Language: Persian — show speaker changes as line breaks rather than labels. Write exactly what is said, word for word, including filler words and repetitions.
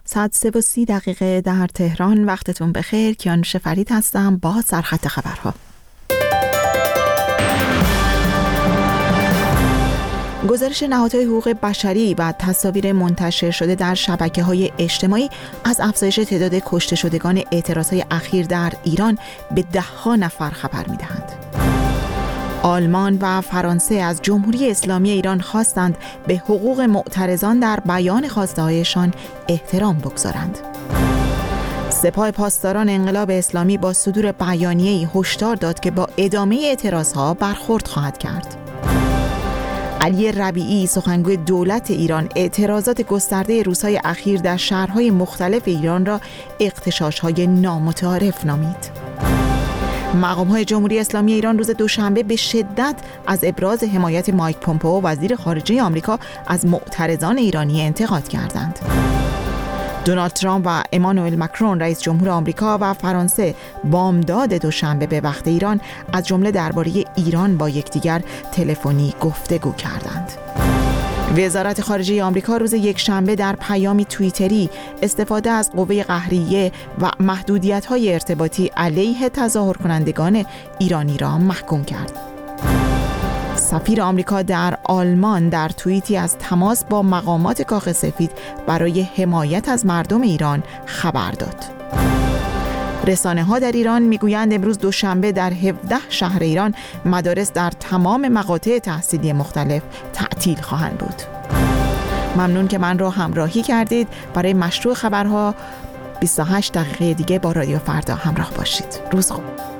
ساعت سه و سی دقیقه در تهران. وقتتون بخیر. کیانوش فرید هستم با سرخط خبرها. گزارش نهادهای حقوق بشری و تصاویر منتشر شده در شبکه‌های اجتماعی از افزایش تعداد کشته شدگان اعتراضهای اخیر در ایران به ده‌ها نفر خبر می‌دهند. آلمان و فرانسه از جمهوری اسلامی ایران خواستند به حقوق معترضان در بیان خواسته‌هایشان احترام بگذارند. سپاه پاسداران انقلاب اسلامی با صدور بیانیه‌ای هشدار داد که با ادامه اعتراضها برخورد خواهد کرد. علی ربیعی سخنگوی دولت ایران اعتراضات گسترده روزهای اخیر در شهرهای مختلف ایران را اغتشاش‌های نامتعارف نامید. مقام‌های جمهوری اسلامی ایران روز دوشنبه به شدت از ابراز حمایت مایک پومپئو وزیر خارجه آمریکا از معترضان ایرانی انتقاد کردند. دونالد ترامپ و امانوئل مکرون رئیس جمهور آمریکا و فرانسه بامداد دوشنبه به وقت ایران از جمله درباره ایران با یکدیگر تلفنی گفتگو کردند. وزارت خارجه آمریکا روز یکشنبه در پیامی توییتری استفاده از قوه قهریه و محدودیت‌های ارتباطی علیه تظاهر کنندگان ایرانی را محکوم کرد. سفیر آمریکا در آلمان در توییتی از تماس با مقامات کاخ سفید برای حمایت از مردم ایران خبر داد. رسانه‌ها در ایران میگویند امروز دوشنبه در هفده شهر ایران مدارس در تمام مقاطع تحصیلی مختلف تعطیل خواهند بود. ممنون که من را همراهی کردید. برای مشروع خبرها بیست و هشت دقیقه دیگه با رادیو فردا همراه باشید. روز خوب.